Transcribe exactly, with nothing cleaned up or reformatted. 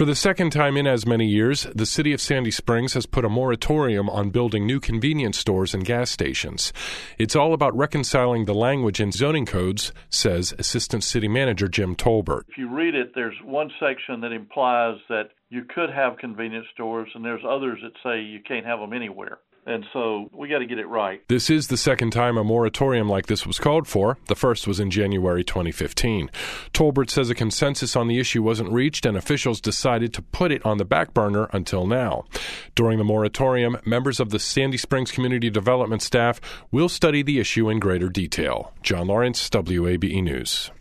For the second time in as many years, the city of Sandy Springs has put a moratorium on building new convenience stores and gas stations. It's all about reconciling the language in zoning codes, says Assistant City Manager Jim Tolbert. If you read it, there's one section that implies that you could have convenience stores, and there's others that say you can't have them anywhere. And so we got to get it right. This is the second time a moratorium like this was called for. The first was in January twenty fifteen. Tolbert says a consensus on the issue wasn't reached, and officials decided to put it on the back burner until now. During the moratorium, members of the Sandy Springs Community Development staff will study the issue in greater detail. John Lawrence, W A B E News.